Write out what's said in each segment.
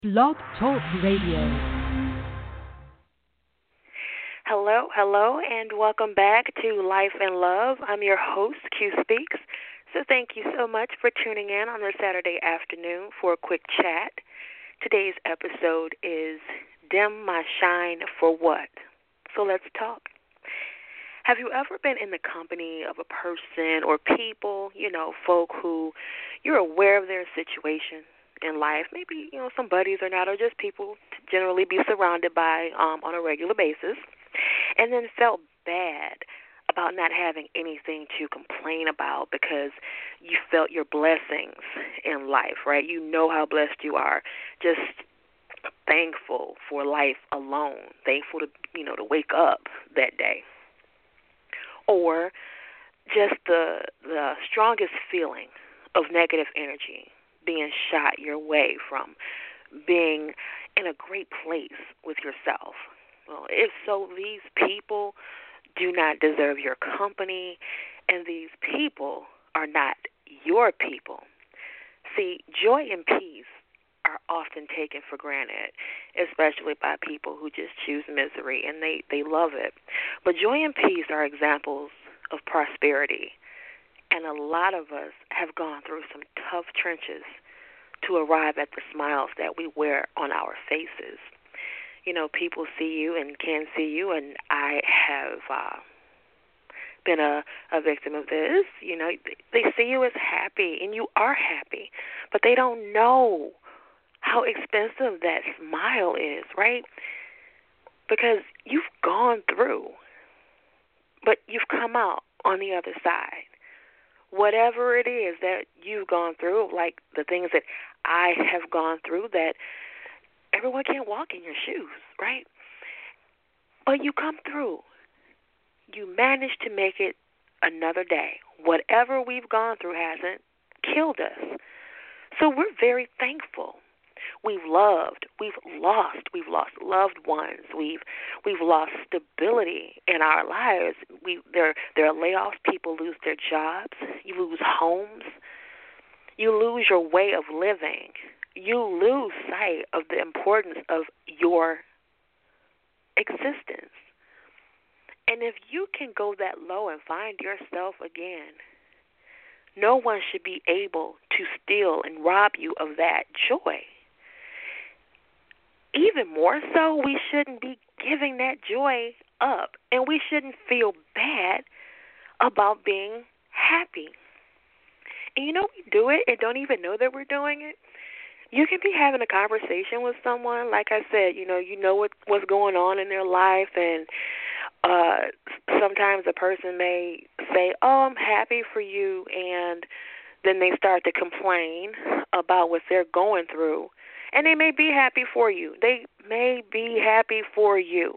Blog Talk Radio. Hello, and welcome back to Life and Love. I'm your host, Q Speaks. So thank you so much for tuning in on this Saturday afternoon for a quick chat. Today's episode is Dim My Shine for What? So let's talk. Have you ever been in the company of a person or people, folk who you're aware of their situation in life, maybe, some buddies or not, or just people to generally be surrounded by on a regular basis, and then felt bad about not having anything to complain about because you felt your blessings in life, right? You know how blessed you are. Just thankful for life alone, thankful to wake up that day. Or just the strongest feeling of negative energy being shot your way from being in a great place with yourself. Well, if so, these people do not deserve your company, and these people are not your people. See, joy and peace are often taken for granted, especially by people who just choose misery, and they love it. But joy and peace are examples of prosperity, and a lot of us have gone through some tough trenches to arrive at the smiles that we wear on our faces. People see you and can see you, and I have been a victim of this. They see you as happy, and you are happy, but they don't know how expensive that smile is, right? Because you've gone through, but you've come out on the other side. Whatever it is that you've gone through, like the things that I have gone through, that everyone can't walk in your shoes, right? But you come through. You manage to make it another day. Whatever we've gone through hasn't killed us. So we're very thankful. We've loved, we've lost loved ones. We've lost stability in our lives. There are layoffs. People lose their jobs. You lose homes. You lose your way of living. You lose sight of the importance of your existence. And if you can go that low and find yourself again, no one should be able to steal and rob you of that joy. Even more so, we shouldn't be giving that joy up, and we shouldn't feel bad about being happy. And we do it and don't even know that we're doing it. You can be having a conversation with someone, like I said, you know what's going on in their life, and sometimes a person may say, "Oh, I'm happy for you," and then they start to complain about what they're going through. And they may be happy for you. They may be happy for you.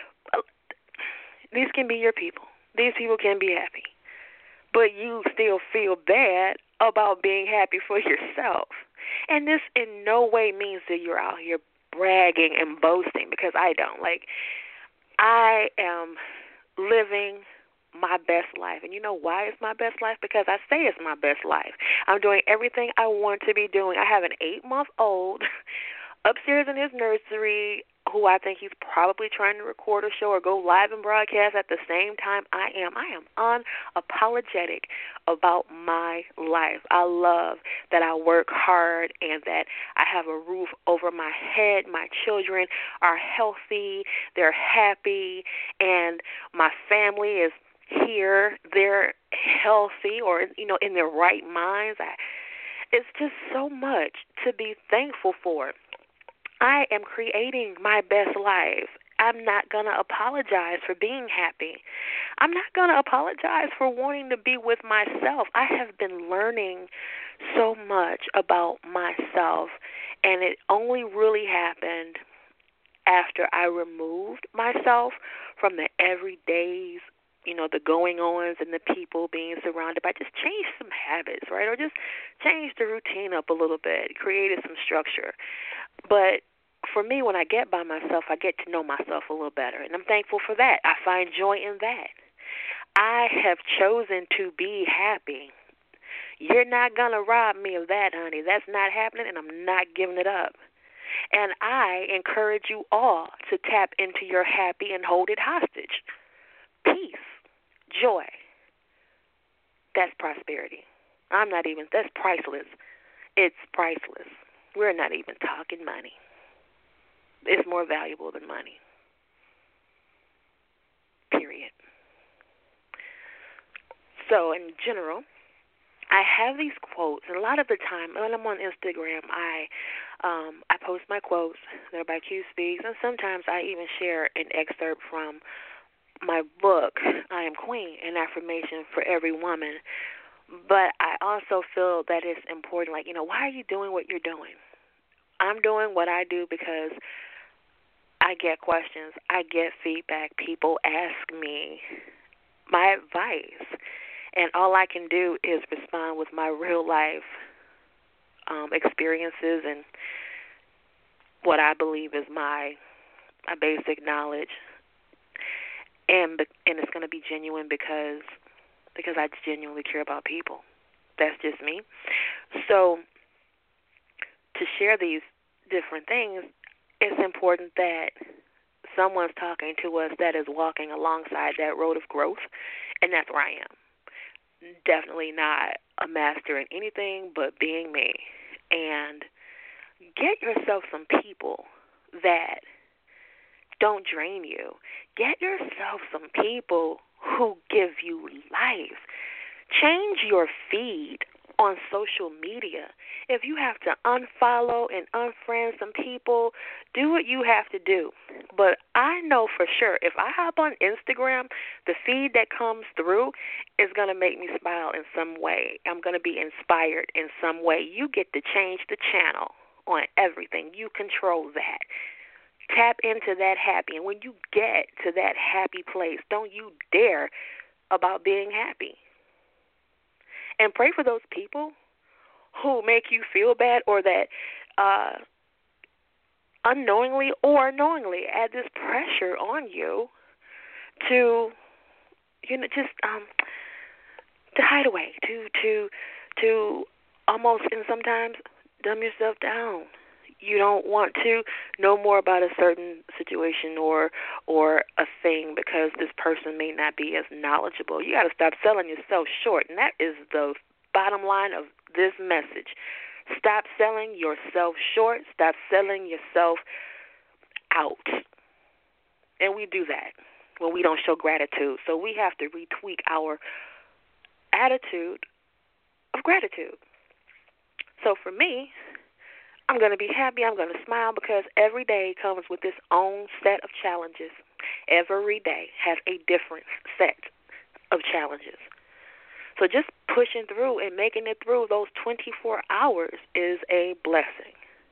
These can be your people. These people can be happy. But you still feel bad about being happy for yourself. And this in no way means that you're out here bragging and boasting, because I don't. I am living my best life. And you know why it's my best life? Because I say it's my best life. I'm doing everything I want to be doing. I have an 8-month-old upstairs in his nursery who I think he's probably trying to record a show or go live and broadcast at the same time I am. I am unapologetic about my life. I love that I work hard and that I have a roof over my head. My children are healthy. They're happy. And my family is here. They're healthy or, in their right minds. It's just so much to be thankful for. I am creating my best life. I'm not going to apologize for being happy. I'm not going to apologize for wanting to be with myself. I have been learning so much about myself, and it only really happened after I removed myself from the everydays, the going-ons and the people being surrounded by. Just change some habits, right? Or just change the routine up a little bit, created some structure. But for me, when I get by myself, I get to know myself a little better, and I'm thankful for that. I find joy in that. I have chosen to be happy. You're not going to rob me of that, honey. That's not happening, and I'm not giving it up. And I encourage you all to tap into your happy and hold it hostage. Peace, joy, that's prosperity. That's priceless. It's priceless. We're not even talking money. It's more valuable than money. Period. So, in general, I have these quotes, and a lot of the time when I'm on Instagram, I post my quotes. They're by Q Speaks, and sometimes I even share an excerpt from my book, I Am Queen, an affirmation for every woman. But I also feel that it's important, like, why are you doing what you're doing? I'm doing what I do because I get questions, I get feedback, people ask me my advice, and all I can do is respond with my real life experiences and what I believe is my basic knowledge, and it's going to be genuine because I genuinely care about people. That's just me. So to share these different things, it's important that someone's talking to us that is walking alongside that road of growth, and that's where I am. Definitely not a master in anything but being me. And get yourself some people that don't drain you. Get yourself some people who give you life. Change your feed on social media. If you have to unfollow and unfriend some people, do what you have to do. But I know for sure if I hop on Instagram, the feed that comes through is going to make me smile in some way. I'm going to be inspired in some way. You get to change the channel on everything. You control that. Tap into that happy. And when you get to that happy place, don't you dare about being happy. And pray for those people who make you feel bad or that unknowingly or knowingly add this pressure on you to, just to hide away, to almost, and sometimes dumb yourself down. You don't want to know more about a certain situation or a thing because this person may not be as knowledgeable. You got to stop selling yourself short, and that is the bottom line of this message. Stop selling yourself short. Stop selling yourself out. And we do that when we don't show gratitude. So we have to retweak our attitude of gratitude. So for me, I'm going to be happy, I'm going to smile because every day comes with its own set of challenges. Every day has a different set of challenges. So just pushing through and making it through those 24 hours is a blessing,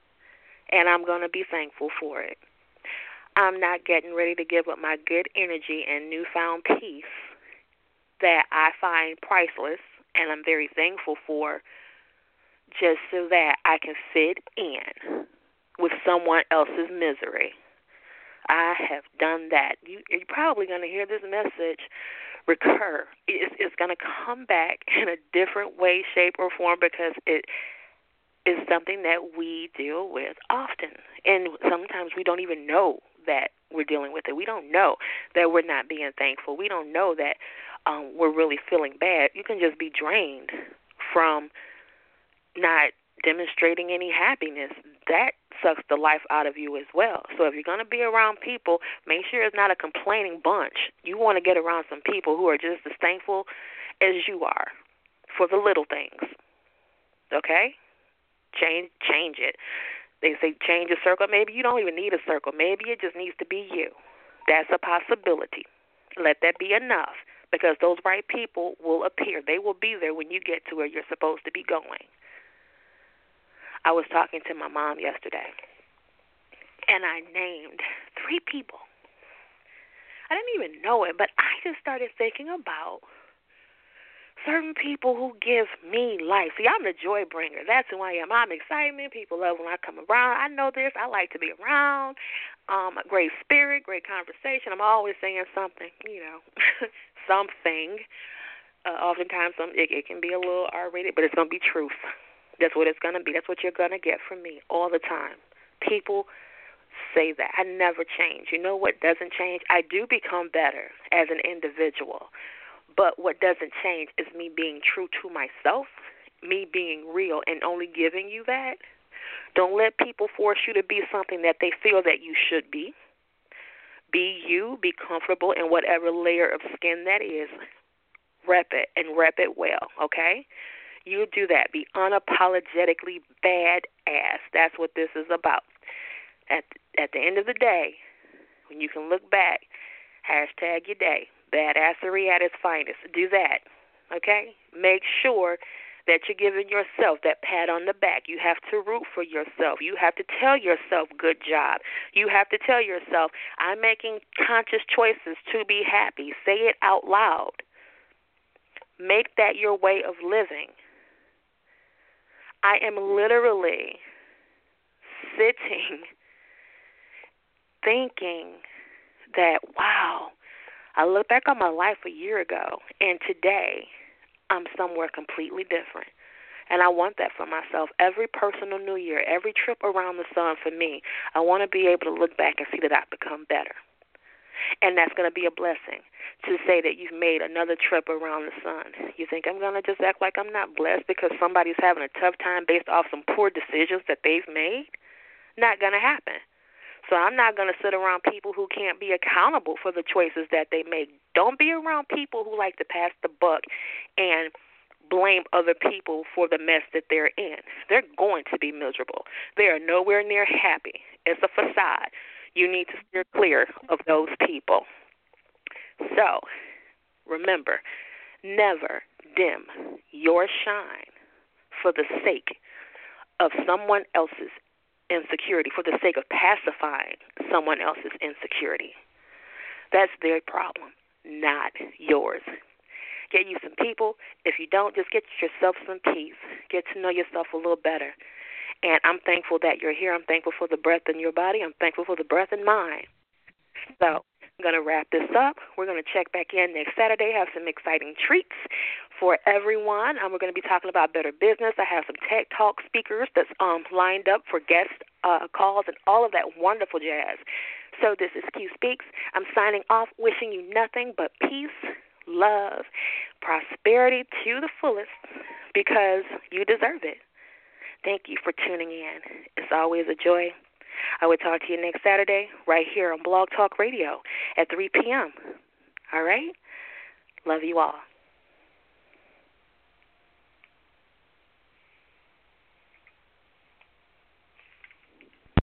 and I'm going to be thankful for it. I'm not getting ready to give up my good energy and newfound peace that I find priceless and I'm very thankful for, just so that I can fit in with someone else's misery. I have done that. You're probably going to hear this message recur. It's going to come back in a different way, shape, or form because it is something that we deal with often. And sometimes we don't even know that we're dealing with it. We don't know that we're not being thankful. We don't know that we're really feeling bad. You can just be drained from not demonstrating any happiness. That sucks the life out of you as well. So if you're going to be around people, make sure it's not a complaining bunch. You want to get around some people who are just as thankful as you are for the little things. Okay? Change it. They say change a circle. Maybe you don't even need a circle. Maybe it just needs to be you. That's a possibility. Let that be enough because those right people will appear. They will be there when you get to where you're supposed to be going. I was talking to my mom yesterday, and I named 3 people. I didn't even know it, but I just started thinking about certain people who give me life. See, I'm the joy bringer. That's who I am. I'm excitement. People love when I come around. I know this. I like to be around. A great spirit, great conversation. I'm always saying something, something. Oftentimes it can be a little R-rated, but it's going to be truth. That's what it's going to be. That's what you're going to get from me all the time. People say that. I never change. You know what doesn't change? I do become better as an individual. But what doesn't change is me being true to myself, me being real and only giving you that. Don't let people force you to be something that they feel that you should be. Be you. Be comfortable in whatever layer of skin that is. Rep it and rep it well, okay? You do that. Be unapologetically badass. That's what this is about. At the end of the day, when you can look back, hashtag your day, badassery at its finest. Do that, okay? Make sure that you're giving yourself that pat on the back. You have to root for yourself. You have to tell yourself, good job. You have to tell yourself, I'm making conscious choices to be happy. Say it out loud. Make that your way of living. I am literally sitting thinking that, wow, I look back on my life a year ago, and today I'm somewhere completely different. And I want that for myself. Every personal New Year, every trip around the sun for me, I want to be able to look back and see that I've become better. And that's going to be a blessing to say that you've made another trip around the sun. You think I'm going to just act like I'm not blessed because somebody's having a tough time based off some poor decisions that they've made? Not going to happen. So I'm not going to sit around people who can't be accountable for the choices that they make. Don't be around people who like to pass the buck and blame other people for the mess that they're in. They're going to be miserable. They are nowhere near happy. It's a facade. You need to steer clear of those people. So remember, never dim your shine for the sake of someone else's insecurity, for the sake of pacifying someone else's insecurity. That's their problem, not yours. Get you some people. If you don't, just get yourself some peace. Get to know yourself a little better. And I'm thankful that you're here. I'm thankful for the breath in your body. I'm thankful for the breath in mine. So I'm going to wrap this up. We're going to check back in next Saturday, have some exciting treats for everyone. We're going to be talking about better business. I have some tech talk speakers that's lined up for guest calls and all of that wonderful jazz. So this is Q Speaks. I'm signing off, wishing you nothing but peace, love, prosperity to the fullest, because you deserve it. Thank you for tuning in. It's always a joy. I will talk to you next Saturday right here on Blog Talk Radio at 3 p.m. All right? Love you all.